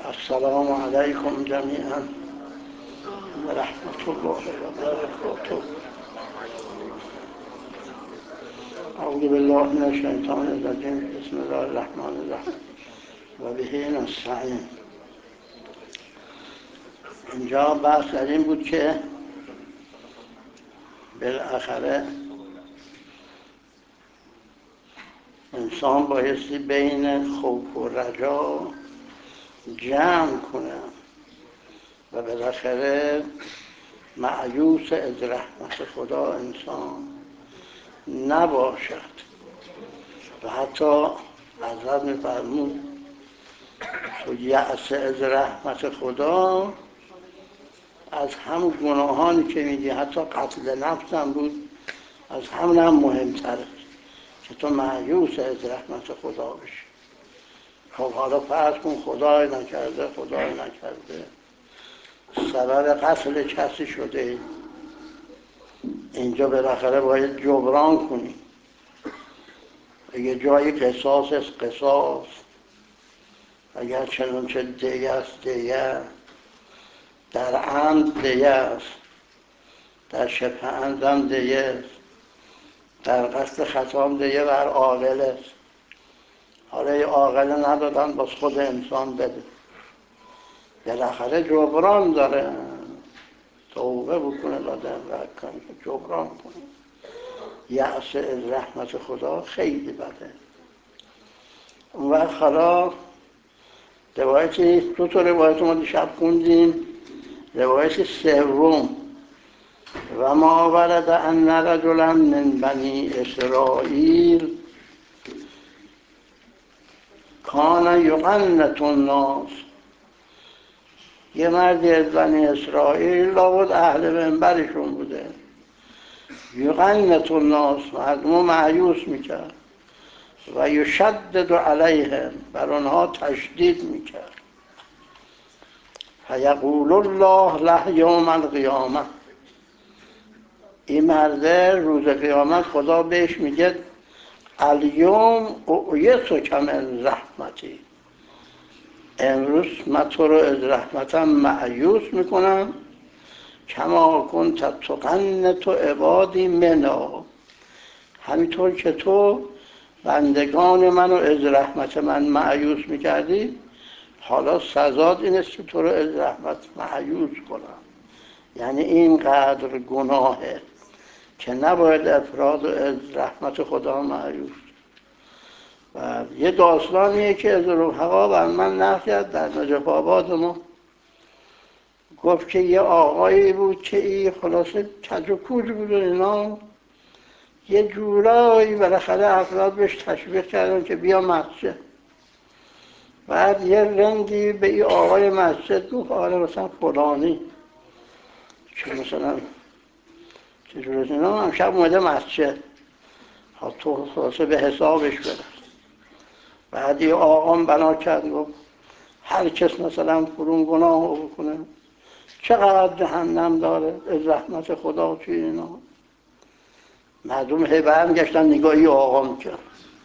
السلام علیکم جمیعا و رحمت الله و برکاته. اعوذ بالله من الشیطان الرجیم. بسم الله الرحمن الرحیم و به نستعین. اینجا بحث در این بود که بالاخره انسان بایستی بین خوف و رجا جمع کنه و بالاخره مأیوس از رحمت خدا انسان نباشد. و حتی حضرت می‌فرمود تو یأس از رحمت خدا از همون گناهانی که میگی، حتی قتل نفس هم بود، از همون هم مهمتره که تو مأیوس از رحمت خدا بشی. خب حالا فرض کن خدای نکرده سبب قتل کسی شده، اینجا بالاخره باید جبران کنی. اگه جایی قصاص است قصاص، اگر چنانچه دیه است دیه، در عمد دیه است، در شبه عمد هم دیه است، در قصد خطا هم دیه بر عاقل است. حالا یه عاقل ندادن باز خود انسان بده، بالاخره جبران داره. توبه بکنه دادن و جبران کنه. یأس از رحمت خدا خیلی بده. اون وقت حالا روایتی، دو تا روایت ما دیشب خوندیم. روایت سوم: و ما ورد ان رجلا من بنی اسرائیل کان یقنط الناس. یه مردی از بنی اسرائیل، لابد اهل منبرشون بوده، یقنط الناس، مردمو مأیوس میکرد، و یشدد علیهم، بر آنها تشدید میکرد. فیقول الله له یوم القیامه، این مرده روز قیامت خدا بهش میگه الیوم اعیتک من رحمتی، امروز من تو رو از رحمتم مأیوس میکنم، کما کنت تقنط عبادی منا، همینطور که تو بندگان منو از رحمت من مأیوس میکردی، حالا سزاد این است که تو رو از رحمت مأیوس کنم. یعنی اینقدر گناهه که نباید افراد از رحمت خدا مأیوس. و یه داستانیه که از رفقا بر من نقل کرد در نجف آباد ما. گفت که یه آقایی بود که این خلاصه کج و کوج بود و اینا، یه جورایی بالاخره افراد بهش تشویق کردن که بیا مسجد. بعد یه رندی به این آقای مسجد گفت آره مثلا فلانی که مثلا چجوری اینا امشب اومده مسجد، ها تو خلاصه به حسابش برس. بعد یه آقام بنا کرد گفت هر کس مثلا فرون گناه بکنه چقدر جهنم داره از رحمت خدا توی اینا. مردم هی برم گشتن نگاهی آقا میکرد.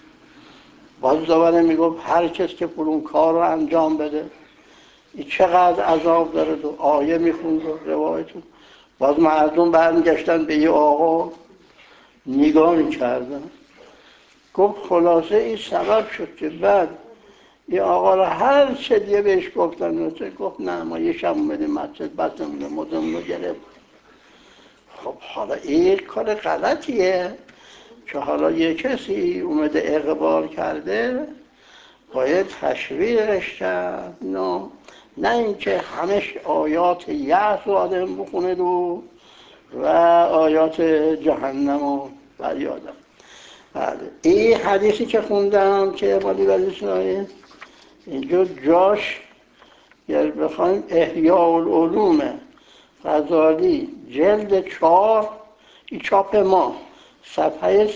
باز دوباره میگفت هر کس که فرون کار رو انجام بده این چقدر عذاب داره، تو آیه میخوند و روایتون. باز مردم برم گشتن به یه آقا نگاه میکردن. گفت خلاصه این سبب شد که بعد این آقا را هر چه دیگه بهش گفتن، گفت نه ما یه شب اومدیم مسجد بسمونه مدن رو گرفت. خب حالا این کار غلطیه که حالا یه کسی اومده اقبال کرده باید تشویقش کرد، نه اینکه همش آیات یأس آدم بخونه و آیات جهنم و بریادم. بله این حدیثی که خوندم که مالی بنی اسرائیل، اینجا جاش یا بخوایم احیاء العلوم غزالی جلد 4، این چاپ ما، صفحه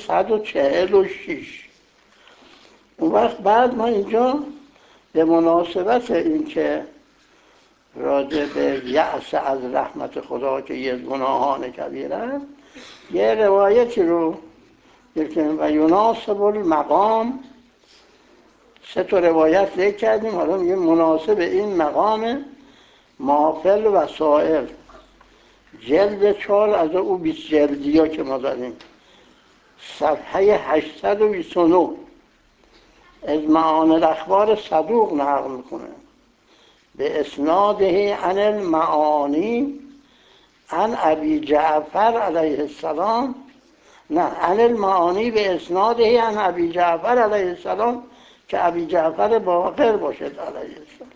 146. اون وقت بعد ما اینجا به مناسبت این که راجع به یأس از رحمت خدا که یه گناهان کبیره، یه روایتی رو بکنیم و یناسب المقام سه تا روایت ذکر کردیم، حالا میگه مناسب این مقام محافل وسائل جلد 4 از او 20 جلدی ها که ما داریم، صفحه 829 از معانی الاخبار صدوق نقل میکنه به اسناده عن المعانی عن ابی جعفر علیه السلام، نه عن المعانی به اسناده عن ابی جعفر علیه السلام که ابی جعفر باقر باشد علیه السلام.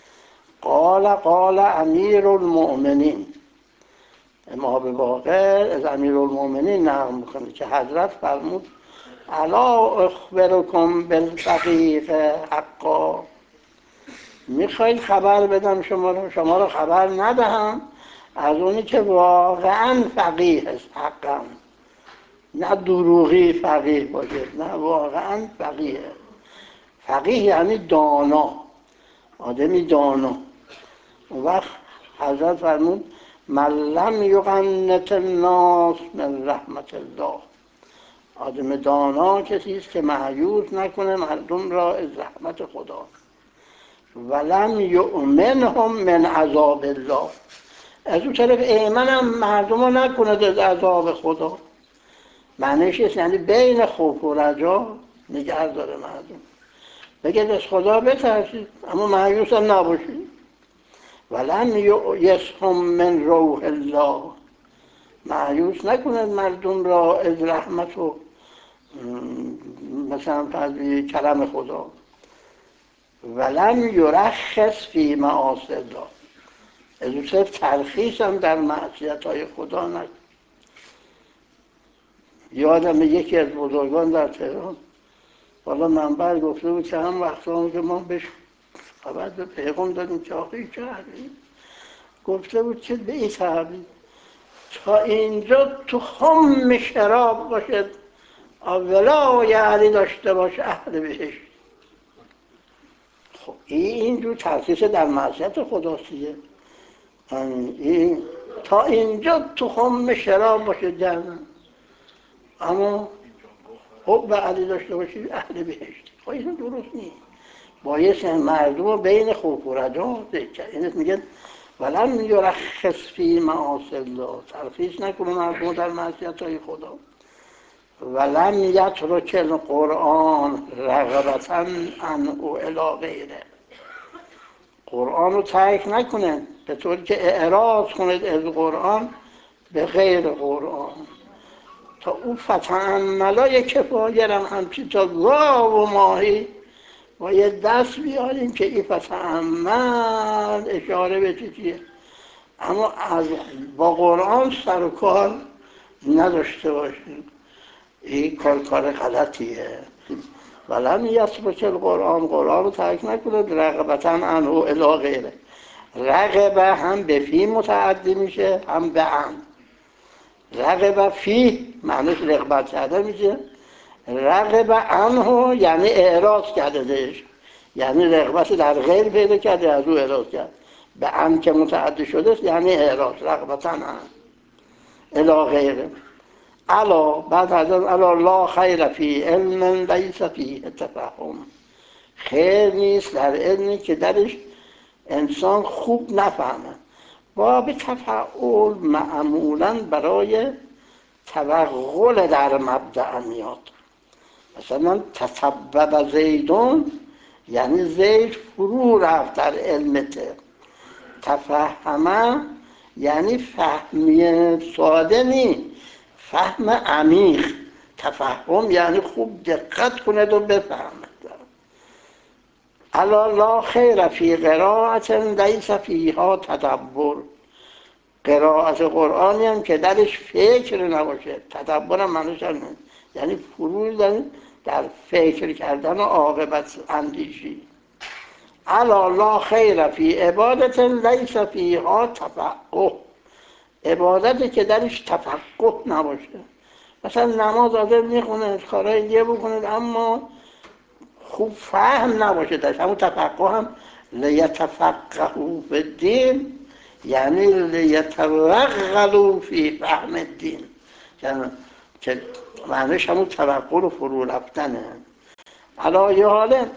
قال امیر المؤمنین، امام باقر از امیر المؤمنین نقل میکنه که حضرت فرمود الا اخبرکم بالفقیه حقا، میخواید خبر بدم شما رو خبر ندهم از اونی که واقعا فقیه است، حقا، نه دروغی فقیه باشه، نه واقعا فقیه. فقیه یعنی دانا، آدمی دانا. اون وقت حضرت فرمود من لم یقنط الناس من رحمت الله، آدم دانا کسی است که مایوس نکنه مردم را از رحمت خدا. ولم یؤمنهم من عذاب الله، از اون طرف ایمنم مردم رو نکنه از عذاب خدا. معنیش یعنی بین خوف و رجا نگه داره مردم، بگید از خدا بترسید اما مایوس هم نباشید. ولم یسهم من روح الله، مایوس نکند مردم را از رحمت و مثلا فضل کرم خدا. ولم یرخص فی معاصی الله، از اون صرف ترخیص هم در معصیت های خدا نکن. یادم یکی از بزرگان در تهران والا منبر گفته بود که هم وقتا که ما بهش خبر به پیغام دادیم که آخه کردیم، گفته بود که به این تعبیر تا اینجا تو خم شراب باشد ولای علی داشته باشه اهل بهشت. خب اینجور ترخیص در معصیت خداستیه. این تا اینجا تو خم شراب باشه جهنم، اما حب علی داشته باشی اهل بهشت. خب این درست نیست. باید مردم رو بین خوف و رجا ذکر کرد. اینت میگن ولم یرخص فی معاصی الله، ترخیص نکنه مردم در معصیت های خدا. ولم یترک القرآن رغبتا عنه الی غیره، قرآن رو ترک نکنه به طوری که اعراض کنید از قرآن به غیر قرآن. تا او فتعملا کفایرم همچی تا گاو و ماهی و یه دست بیاریم که این فتعمل اشاره به چیزیه، اما از با قرآن سر و کار نداشته باشیم. این کار غلطیه. ولم یترک القرآن، قرآن رو ترک نکنه رغبتا عنه الی غیره. رغبه هم به فی متعدی میشه هم به عن. رغبه فی معنیش رغبت کرده میشه، رغبه عنه یعنی اعراض کرده دهش، یعنی رغبت در غیر پیدا کرده از او اعراض کرد. به عن که متعدی شده یعنی اعراض، رغبتا عن الی غیره. الا بعد از اون الا لا خیر فی علم لیس فیه تفهم، خیر نیست در علمی که درش انسان خوب نفهمه. باب تفعول معمولا برای توغل در مبدأ میاد. مثلا تسبب زیدون یعنی زید فرو رفت در علمته. تفهمه یعنی فهمی ساده نی، فهم عمیق. تفهم یعنی خوب دقت کند و بفهمد. الا لا خیر فی قرائت لیس فیها تدبر، قرائت قرآنی هم که درش فکر نباشه. تدبر هم معنیش هم یعنی فرو در فکر کردن و عاقبت اندیشی. الا لا خیر فی عبادت لیس فیها تفقه، عبادتی که درش تفقه نباشه. مثلا نماز آدم میخونه کارهای دیگه بکنه اما خوب فهم نباشه درش، همون تفقه هم لیتفقهوا فی الدین یعنی لیتوغلوا فی فهم الدین، یعنی که معنیش همون توقع و فرو رفتنه. علی حاله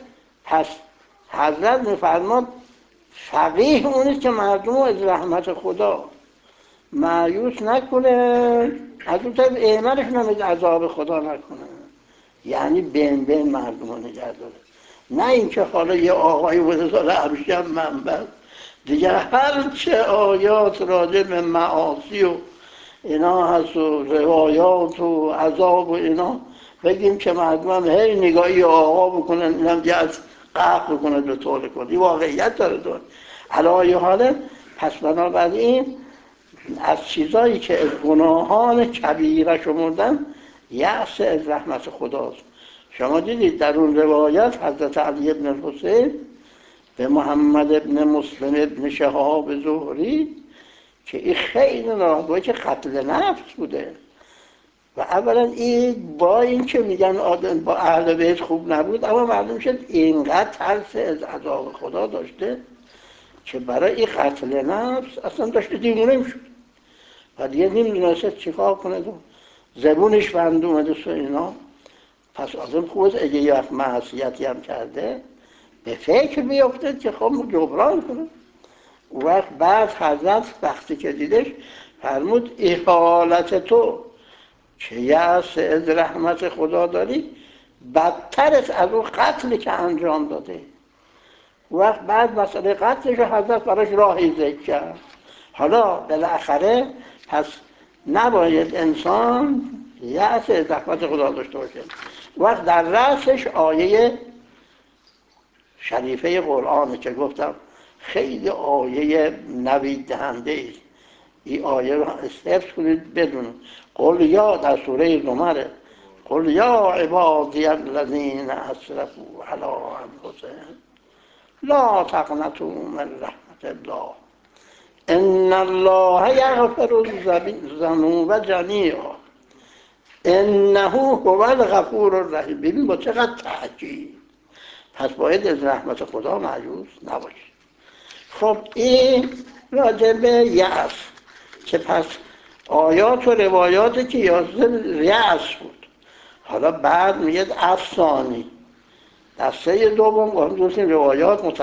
پس حضرت میفرماد فقیه اونیست که مردم رو از رحمت خدا مایوس نکنه، از اون طرف ایمنشون هم از عذاب خدا نکنه، یعنی بین بین مردم رو نگه داره. نه اینکه حالا یه آقایی بوده سال ابریشم منبع دیگه هرچه آیات راجع به معاصی و اینا هست و روایات و عذاب و اینا بگیم که مردم هم هی نگاهی آقا بکنن، اینم دیگه از قهر بکنه به طول کنه. این واقعیت داره داره علایه حاله. پس بنابراین از چیزایی که از گناهان کبیره شمردن یأس از رحمت خداست. شما دیدید در اون روایت حضرت علی ابن الحسین به محمد ابن مسلم ابن شهاب زهری که این خیلی ناراحت که قتل نفس بوده و اولا این با این که میگن آدم با اهل بیت خوب نبود، اما معلوم شد اینقدر ترس از عذاب خدا داشته که برای این قتل نفس اصلا داشته دیوونه میشد و دیگه نمیدونست چیکار کنه، زبونش بند اومده و اینا. پس آدم خوبه اگه یه وقت معصیتی هم کرده به فکر بیفته که خب جبران کنه. اون وقت بعد حضرت وقتی که دیدش فرمود این حالت تو که یأس از رحمت خدا داری بدتر از اون قتلی که انجام داده. اون وقت بعد مسئله قتلش رو حضرت براش راهی ذکر کرد. حالا بالاخره پس نباید انسان یأس از رحمت خدا داشته باشه. اون وقت در رأسش آیه شریفه قرآنه که گفتم خیلی آیه نوید دهنده است. این آیه رو حفظ کنید بدونید. قل یا در سوره زمره قل یا عبادی الذین اسرفوا علی انفسهم لا تقنطوا من رحمت الله ان الله یغفر الذنوب جمیعا انه هو الغفور الرحیم. ببین با چقدر تأکید. پس باید از رحمت خدا مایوس نباشید. خب این راجع به یأس که پس آیات و روایاتی که یازده یأس بود. حالا بعد میگه افسانی دسته دوم دوستین روایات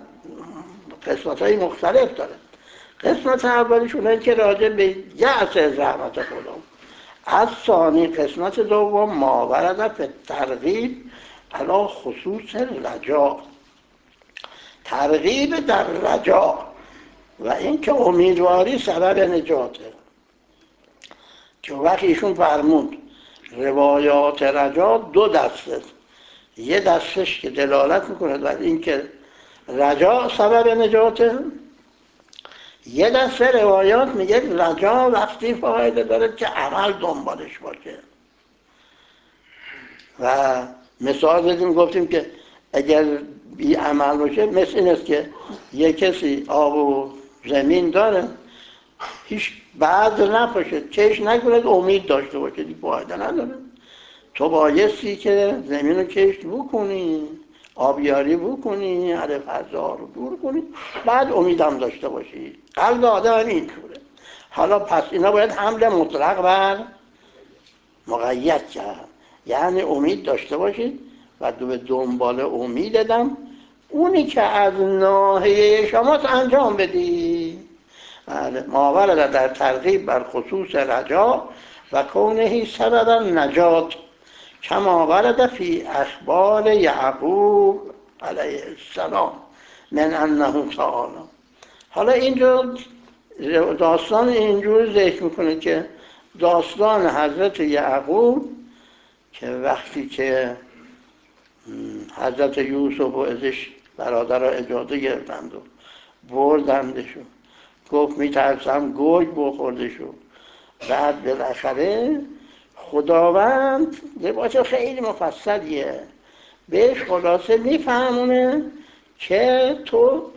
قسمت های مختلف داره. قسمت اولیش اونه که راجع به یأس از رحمت خدا. افسانی قسمت دوم ما ورد فی الترغیب علی خصوص رجا، ترغیب در رجا و این که امیدواری سبب نجاته. که وقتی ایشون فرمود روایات رجا دو دسته، یه دستش که دلالت میکنه بر این که رجا سبب نجاته، یه دسته روایات میگه رجا وقتی فایده داره که عمل دنبالش باشه. و مثال بدیم گفتیم که اگر بی عمل باشه مثل این است که یه کسی آب و زمین داره هیچ بعد نپاشه چش نکنه امید داشته باشه دیگه فایده نداره. تو بایستی که زمین رو کشت بکنی، آبیاری بکنی، علی فضا رو دور کنی، بعد امیدم داشته باشی. قلب آدم هم اینطوره. حالا پس اینا باید حمل مطلق بر مقید کرد، یعنی امید داشته باشید و به دنبال امید دادم اونی که از ناحیه شماست انجام بدی. ما ورد در ترغیب بر خصوص رجا و کونه سببا نجات کما ورد فی اخبار یعقوب علیه السلام من انه تعالی. حالا اینجا داستان اینجور ذکر میکنه که داستان حضرت یعقوب که وقتی که حضرت یوسف و ازش برادر را اجازه گرفتند و بردندشو، گفت میترسم گرگ بخوردشو. بعد بالاخره خداوند لباس خیلی مفصلیه بهش خلاصه میفهمونه که تو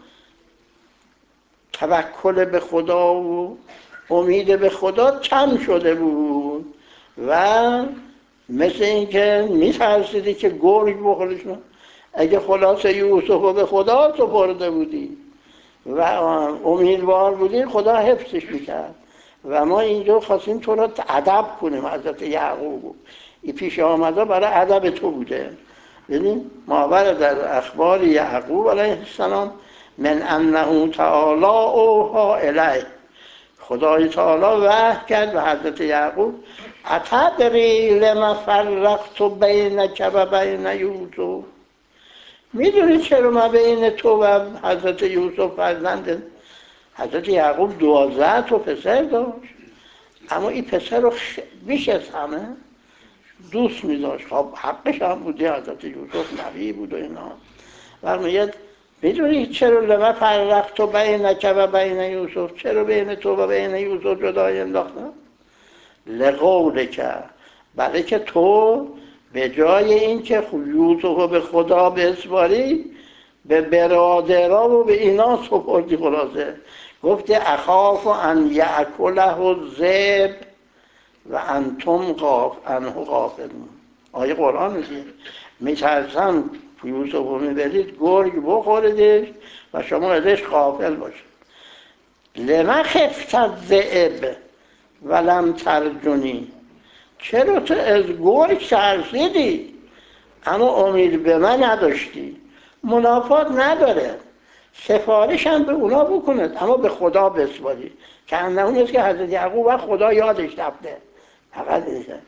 توکل به خدا و امید به خدا کم شده بود و مثل اینکه میترسیدی که گرگ بخورشون. اگه خلاصه یوسف رو به خدا سپرده بودی و امیدوار بودی خدا حفظش میکرد. و ما اینجا خواستیم تو را ادب کنیم. حضرت یعقوب این پیش آمده برای ادب تو بوده. ببین ما ورد در اخبار یعقوب علیه السلام من انه تعالی اوحی الیه، خدای تعالی وحی کرد به حضرت یعقوب اتدری لما فرقت بینک و بین یوسف، میدونی چرا ما بین تو و حضرت یوسف فرزند حضرت یعقوب 12 تا پسر داشت، اما این پسر رو بیش از همه دوست می‌داشت. خب حقش هم بوده، حضرت یوسف نبی بود و اینا. و میگه میدونی چرا لما فرقت بینک و بین یوسف، چرا بین تو و بین یوسف جدایی انداختم؟ لقولک، برای که تو به جای این که یوسف رو به خدا بسپاری به برادرها و به اینا سپردی. خلاصه گفته اخاف ان یأکله الذئب و انتم عنه غافلون. آیه قرآن میگه میترسم یوسف رو میبرید گرگ بخوردش و شما ازش غافل باشید. لما خفت الذئب ولم ترجونی، چرا تو از گرگ ترسیدی اما امید به من نداشتی؟ منافات نداره، سفارش هم به اونا بکنید اما به خدا بسپارید، که انه نیست که حضرت یعقوب و خدا یادش رفته. فقط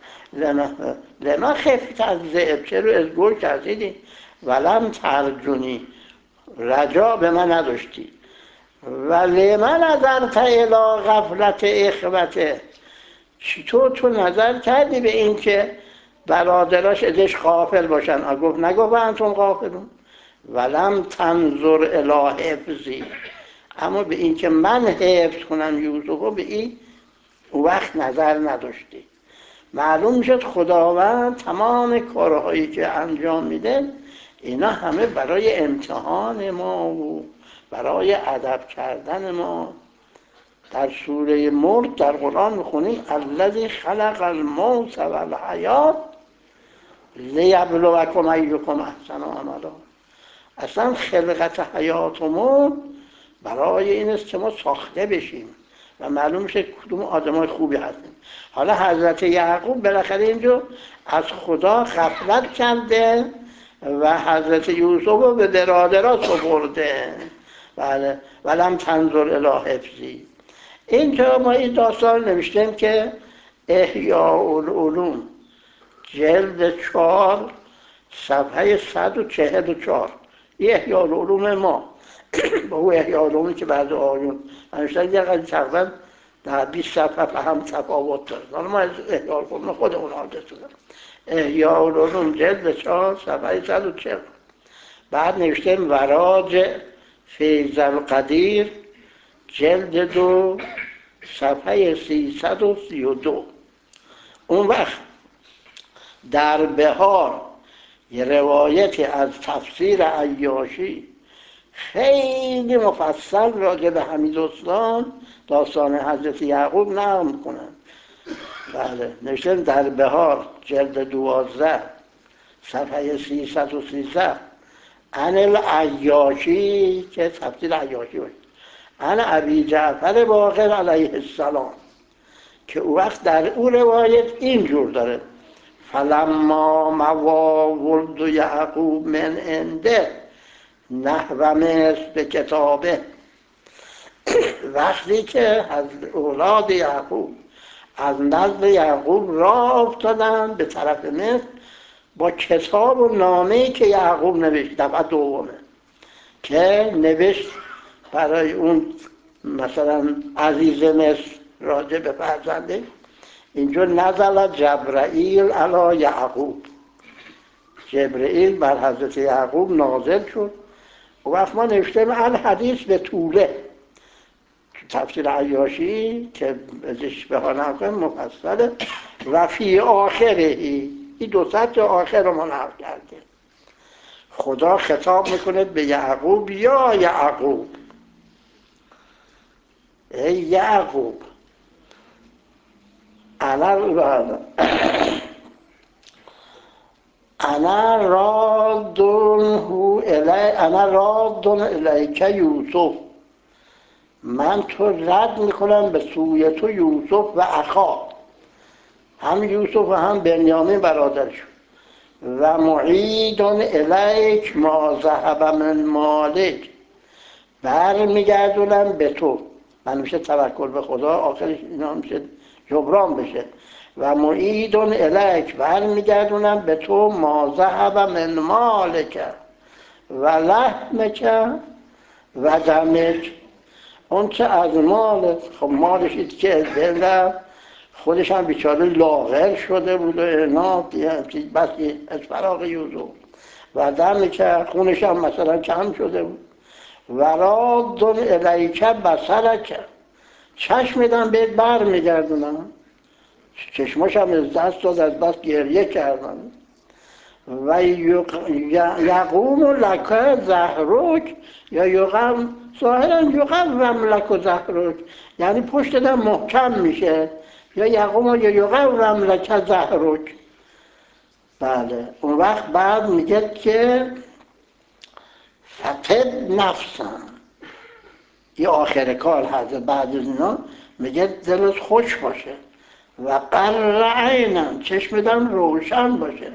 لما خفت الذئب، چرا از گرگ ترسیدی؟ ولم ترجونی، رجا به من نداشتی. و لمن نظرت الی غفلت اخوته، چطور تو نظر کردی به این که برادراش ازش غافل باشن؟ گفت نگفت انتم غافلون. ولم تنظر الی حفظی، اما به این که من حفظ کنم یوسفو به این او وقت نظر نداشتی. معلوم میشد خداوند تمام کارهایی که انجام میده اینا همه برای امتحان ما و برای ادب کردن ما. در سوره ملک در قرآن میخونیم الذی خلق الموت و الحیات لیبلوکم ایکم احسن عملا. اصلا خلقت حیات و موت برای این است که ما ساخته بشیم و معلوم میشه کدوم آدمای خوبی هستیم. حالا حضرت یعقوب بالاخره اینجا از خدا غفلت کرده و حضرت یوسف رو به برادرها سپرده. بله ولم تنظر الی حفظی. اینجا ما این داستان نوشتیم که احیاء العلوم جلد 4 صفحه 144، این احیاء العلوم ما با او احیاء العلومی که بعد آیون نوشتن یه قدر تقریبا در 20 صفحه هم تفاوت داره. حالا ما از احیاء العلوم خودمون حادث شدم. احیاء العلوم جلد 4 صفحه 140، بعد نوشتیم وراج فیض القدیر جلد 2 صفحه 332. اون وقت در بهار یه روایتی از تفسیر عیاشی خیلی مفصل راجع به حمیداستان داستان حضرت یعقوب نقل میکنن. بله نوشتن در بهار جلد 12 صفحه 313 عن العیاشی که تفسیر عیاشی بود، عن ابی جعفر باقر علیه السلام، که او وقت در او روایت اینجور داره فلما موا ولد یعقوب من عنده نحو مصر به کتابه، وقتی که از اولاد یعقوب از نزد یعقوب راه افتادن به طرف مصر با کتاب و نامه‌ای که یعقوب نوشت، دفعه دومه که نوشت برای اون مثلا عزیز مصر راجع به فرزنده. اینجا نزل جبرائیل علی یعقوب، جبرائیل بر حضرت یعقوب نازل شد. و وقت ما نوشتیم الحدیث به طوله، تفسیر عیاشی که ازش بهانه کنم مفصله و فی آخرهی، این 200 آخر رو ما نقل کردیم. خدا خطاب میکنه به یعقوب یا یعقوب، ای یعقوب انا رادون الیک یوسف، من تو رد میکنم به سوی تو یوسف و اخا، هم یوسف و هم بنیامین برادرش. و معید الیک ما ذهب من مالک، برمیگردونم به تو. من میشه توکل به خدا، آخرش اینا میشه جبران بشه. و معید الیک، برمیگردونم به تو ما ذهب من مالک و لحمک و دمک، اون چه از مالت. خب مالش این که دلم خودش هم بیچاره لاغر شده بود و اینا، بسی از فراغ یوزو. و دمی که خونش هم مثلا کم شده بود. و رادون الیکه بسرک، چشمدم بهت بر میگردونم. چشماش هم از دست داد، از بس گریه کردن. و یقوم لک ظهرک، یا یقوم ظاهرا یقوم لک ظهرک، یعنی پشت دم محکم میشه، یا یقوم یا یقوم لک ظهرک. بله، اون وقت بعد میگه که فقد نفسم، این آخر کار هست. بعد از اینا میگه دلت خوش باشه. و قر عینم، چشمتم روشن باشه.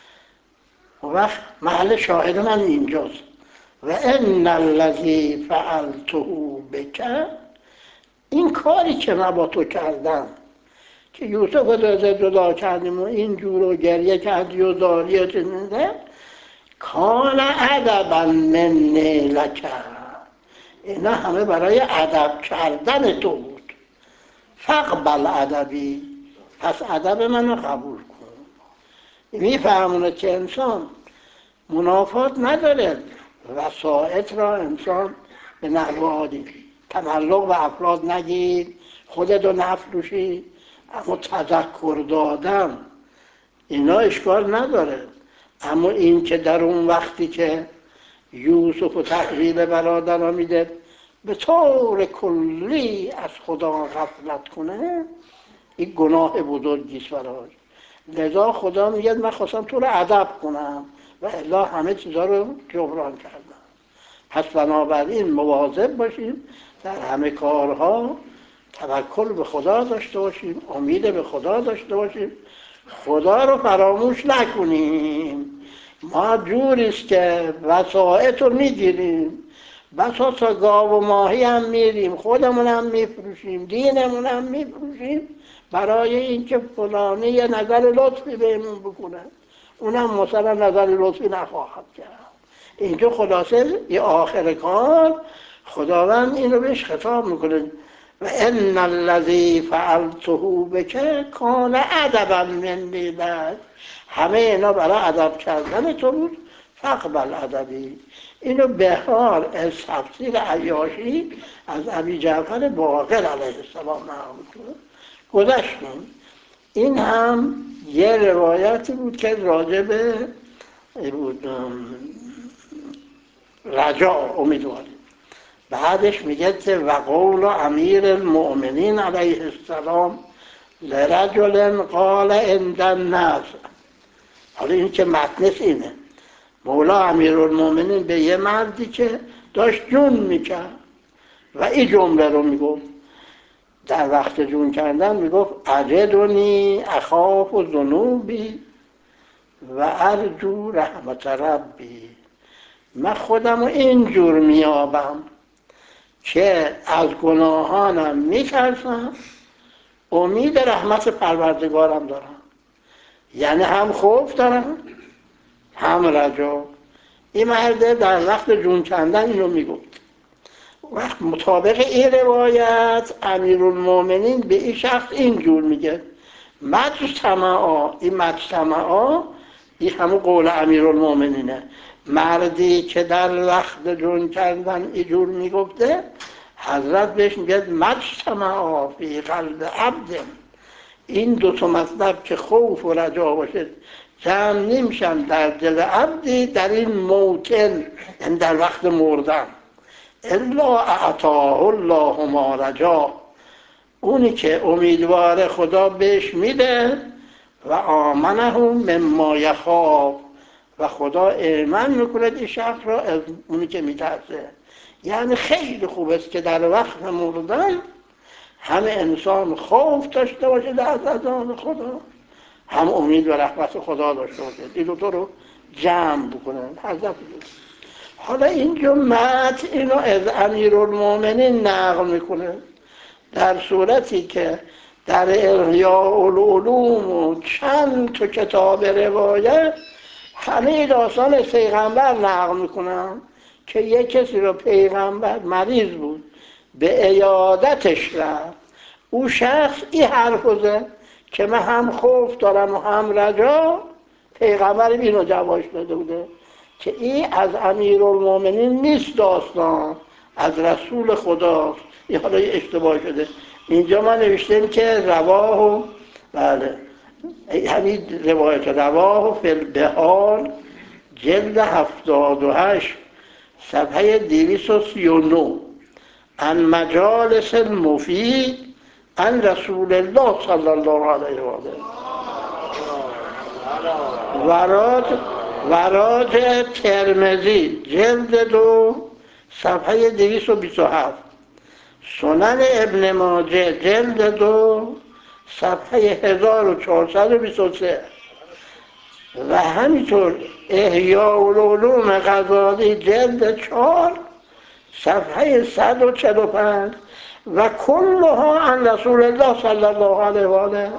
اون وقت محل شاهد من اینجاست. و ان الذی فعلته بک، این کاری که من با تو کردم، که یوسف رو جدا کردیم و اینجور رو گریه کردی و داری و چنینده، کان ادبا منی لک، اینا همه برای ادب کردن تو بود. فقبل ادبی، پس ادب منو قبول کن. میفهمونه که انسان منافات نداره، وسائط را انسان به نحو عادی تملق به افراد نگیر، خودتو نفروشی، اما تذکر دادن اینا اشکال نداره. اما این که در اون وقتی که یوسف و تحویل برادرها میده به طور کلی از خدا غفلت کنه، این گناه بزرگیست براش. لذا خدا میگه من خواستم تو رو ادب کنم و الا همه چیزا رو جبران کردم. پس بنابراین مواظب باشیم در همه کارها، توکل به خدا داشته باشیم، امید به خدا داشته باشیم، خدا رو فراموش نکنیم. ما جوریست که وسائط رو میگیریم، بسا تا گاو و ماهی هم میریم، خودمون هم میفروشیم، دینمون هم میفروشیم، برای اینکه فلانی یه نظر لطفی بهمون بکنه، اونم مثلا نظر لطفی نخواهد کرد. اینجا خلاصه یه آخر کار خداوند اینو بهش خطاب میکنه و ان الذی فعلته بک کان ادبا منی لک، همه اینا برای ادب کردن تو بود، فقبل ادبی. اینو بهار از تفسیر عیاشی از ابی جعفر باقر علیه السلام نقل گذشتیم. این هم یه روایتی بود که راجع به رجا، امیدواری. بعدش میگه که و قول امیر المؤمنین علیه السلام لرجل قال عند الناس. حالا این که متنش اینه، مولا امیرالمؤمنین به یه مردی که داشت جون میکرد و این جمله رو میگفت در وقت جون کردن، میگفت اجدنی اخاف و ذنوبی و ارجو رحمت ربی. من خودم رو اینجور میابم که از گناهانم میترسم، امید رحمت پروردگارم دارم. یعنی هم خوف دارم هم رجا. این مرد در وقت جون کندن اینو میگفت. وقت مطابق این روایت امیرالمؤمنین به این شخص اینجور میگه مجتمعا. این مجتمعا این همون قول امیرالمؤمنینه. مردی که در وقت جون کردن اینجور میگفته، حضرت بهش میگه مجتمعا فی قلب عبد. این دو تا مطلب که خوف و رجا باشه جمع نمیشن در دل عبدی در این موطن، یعنی در وقت مردن. الا اعطاه الله ما رجا، اونی که امیدوار خدا بهش میده و آمنه مما یخاف، و خدا ایمن میکنه این شخص را از اونی که میترسه. یعنی خیلی خوب است که در وقت مردن همه انسان خوف داشته باشه از عذاب خدا، هم امید و رحمت خدا داشته باشد. این دوتا رو جمع بکنن. حضرت حالا اینجا متن اینو از امیرالمومنین نقل میکنه، در صورتی که در احیاء العلوم و چند تا کتاب روایت همه داستان از پیغمبر نقل میکنن که یک کسی رو پیغمبر مریض بود، به عیادتش رفت، او شخص این حرف زد که من هم خوف دارم و هم رجا. پیغمبر اینو جوابش داده بوده که این از امیرالمومنین نیست، داستان از رسول خداست. این حالا اشتباه شده، اینجا من نوشتم که رواه، بله همین روایت رواه فی البحار جلد 78 صفحه 239 عن مجالس المفید عن رسول الله صلی الله علیه و آله وراج ترمذی جلد 2 صفحه 227 سنن ابن ماجه جلد 2 صفحه 1423 و همینطور احیاء العلوم غزالی جلد 4 صفحه 145 و کلها عن رسول الله صلی الله علیه و آله،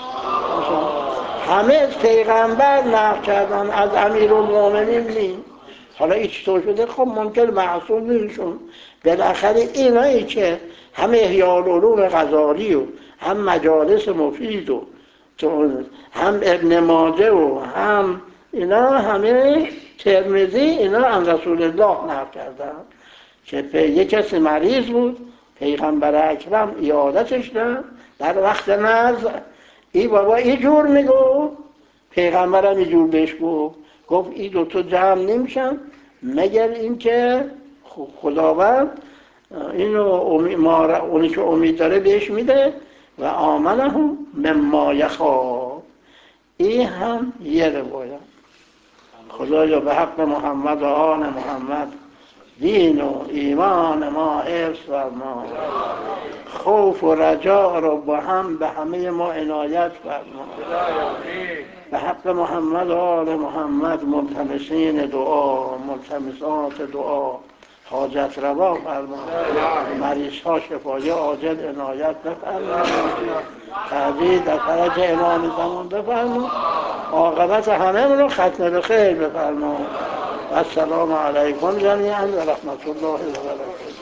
همه از پیغمبر نقل کردن، از امیرالمومنین نیست. حالا این چطور شده؟ خب ممکن معصوم نیستشون، بالاخره اینایی که هم احیاء العلوم غزالی و هم مجالس مفید و هم ابن ماجه و هم اینا همه ترمذی اینا عن رسول الله نقل کردن که یک کسی مریض بود، پیغمبر اکرم عیادتش در وقت نزع، این بابا این جور میگو، پیغمبرم این جور بهش گفت این دوتا جمع نمیشن مگر اینکه خداوند اینو اونی که امید داره بهش میده و آمنهم مما یخاف. این هم یه روایت. خدایا به حق محمد و آل محمد دین و ایمان ما حفظ فرما، خوف و رجا رو با هم به همه ما عنایت فرما. به حق محمد و آل محمد ملتمسین دعا، ملتمسات دعا، حاجت روا فرما، مریض ها شفای عاجل عنایت بفرما، تعجیل در فرج امام زمان بفرما، عاقبت همه رو ختم به خیر بفرما. السلام علیکم جمیعا و رحمت الله و برکاته.